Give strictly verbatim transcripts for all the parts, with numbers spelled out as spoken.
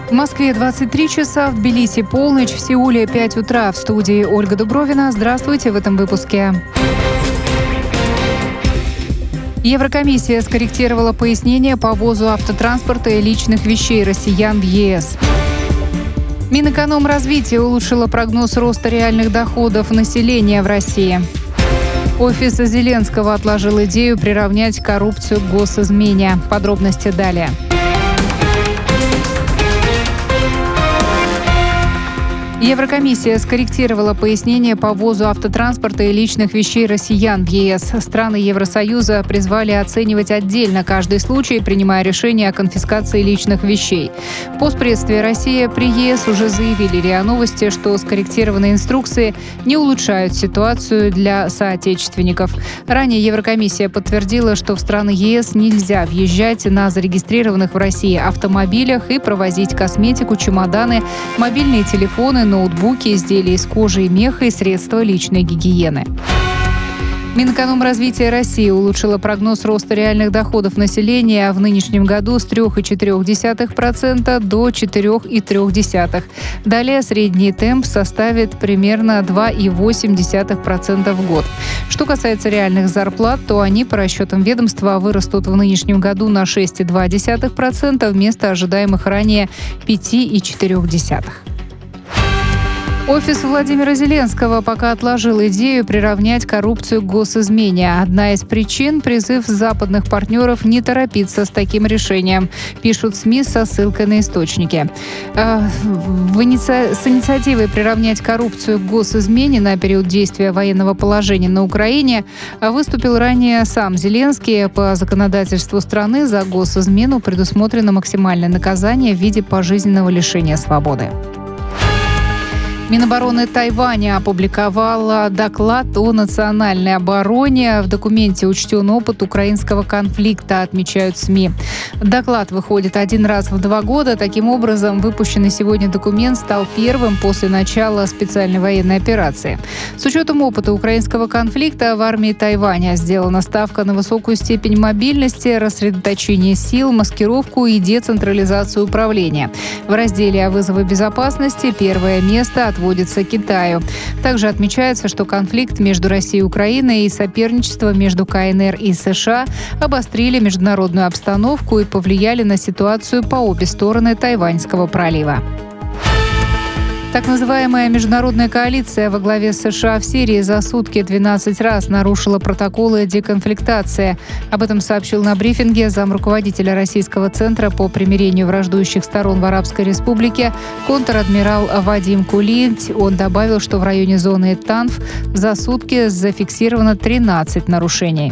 В Москве двадцать три часа, в Тбилиси полночь, в Сеуле пять утра. В студии Ольга Дубровина. Здравствуйте в этом выпуске. Еврокомиссия скорректировала пояснения по ввозу автотранспорта и личных вещей россиян в ЕС. Минэкономразвития улучшила прогноз роста реальных доходов населения в России. Офис Зеленского отложил идею приравнять коррупцию к госизмене. Подробности далее. Еврокомиссия скорректировала пояснения по ввозу автотранспорта и личных вещей россиян в ЕС. Страны Евросоюза призвали оценивать отдельно каждый случай, принимая решение о конфискации личных вещей. В Постпредстве России при ЕС уже заявили РИА Новости, что скорректированные инструкции не улучшают ситуацию для соотечественников. Ранее Еврокомиссия подтвердила, что в страны ЕС нельзя въезжать на зарегистрированных в России автомобилях и провозить косметику, чемоданы, мобильные телефоны, ноутбуки, изделия из кожи и меха и средства личной гигиены. Минэкономразвития России улучшила прогноз роста реальных доходов населения в нынешнем году с три целых четыре десятых процента до четыре целых три десятых процента. Далее средний темп составит примерно два целых восемь десятых процента в год. Что касается реальных зарплат, то они, по расчетам ведомства, вырастут в нынешнем году на шесть целых два десятых процента вместо ожидаемых ранее пять целых четыре десятых процента. Офис Владимира Зеленского пока отложил идею приравнять коррупцию к госизмене. Одна из причин – призыв западных партнеров не торопиться с таким решением, пишут СМИ со ссылкой на источники. В иници... С инициативой приравнять коррупцию к госизмене на период действия военного положения на Украине выступил ранее сам Зеленский. По законодательству страны за госизмену предусмотрено максимальное наказание в виде пожизненного лишения свободы. Минобороны Тайваня опубликовала доклад о национальной обороне. В документе учтен опыт украинского конфликта, отмечают СМИ. Доклад выходит один раз в два года. Таким образом, выпущенный сегодня документ стал первым после начала специальной военной операции. С учетом опыта украинского конфликта в армии Тайваня сделана ставка на высокую степень мобильности, рассредоточение сил, маскировку и децентрализацию управления. В разделе о вызовах безопасности первое место отводится Китаю. Также отмечается, что конфликт между Россией и Украиной и соперничество между КНР и США обострили международную обстановку и повлияли на ситуацию по обе стороны Тайваньского пролива. Так называемая международная коалиция во главе с США в Сирии за сутки двенадцать раз нарушила протоколы деконфликтации. Об этом сообщил на брифинге замруководителя Российского центра по примирению враждующих сторон в Арабской Республике контр-адмирал Вадим Кулиев. Он добавил, что в районе зоны Танф за сутки зафиксировано тринадцать нарушений.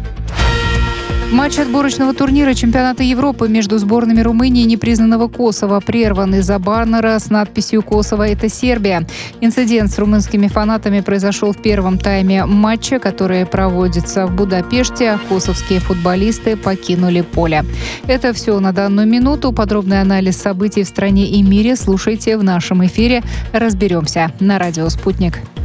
Матч отборочного турнира чемпионата Европы между сборными Румынии и непризнанного Косово прерван из-за баннера с надписью «Косово – это Сербия». Инцидент с румынскими фанатами произошел в первом тайме матча, который проводится в Будапеште. Косовские футболисты покинули поле. Это все на данную минуту. Подробный анализ событий в стране и мире слушайте в нашем эфире. Разберемся на радио «Спутник».